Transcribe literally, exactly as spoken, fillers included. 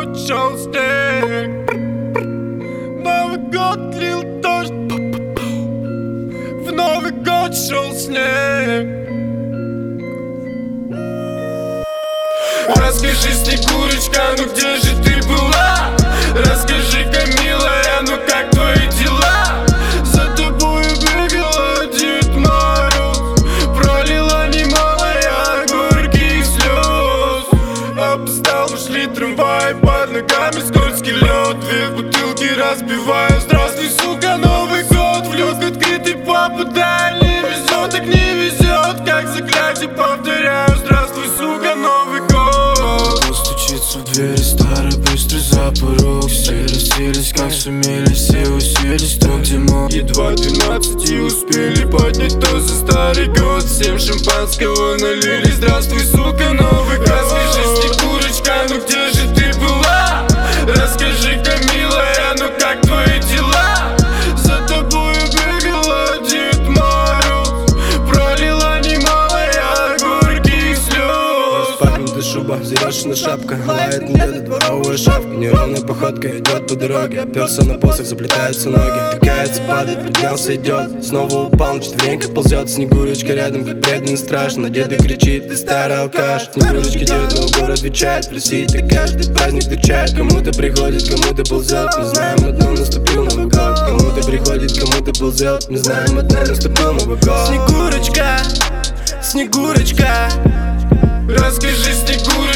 год шел снег, Новый год лил дождь, в Новый год шел снег. Расскажи, Снегурочка, ну где же ты была? Расскажи-ка, милая, ну как твои дела? За тобою бегала Дед Мороз, пролила немало я горьких слез. Опоздал, ушли трамваи, под ногами скользкий лед, две бутылки разбиваю. Здравствуй, сука, Новый год, в люк открытый попадаю. Не везет, так не везет, как заклятие повторяю. Здравствуй, сука, Новый год. Стучится в двери старый быстрый запорог. Все расселись, как сумели, все уселись там, где мог. Едва двенадцать и успели поднять тост за старый год. Всем шампанского налили. Здравствуй, сука, Новый год. Расскажи, Снегурочка, ну где же ты была? Расскажи-ка, милая, ну как твои дела? За тобою бегала Дед Мороз, пролила немало я горьких слез. Распахнутая шуба, взъерошенная шапка, лает на деда дворовая шапка. Неровной походкой идет по дороге, оперся на посох, заплетаются ноги. Втыкается, падает, поднялся, идет, снова упал, на четвереньках ползет. Снегурочка рядом, как преданный страж, на деда кричит: ты старый алкаш. Снегурочка Деду в город отвечает: прости, ты каждый праздник встречает. Кому-то приходит, кому-то ползет, мы знаем, одно наступил Новый год. Кому-то приходит, кому-то ползет, мы знаем, одно наступил Новый год. Снегурочка, Снегурочка, расскажи, Снегурочка,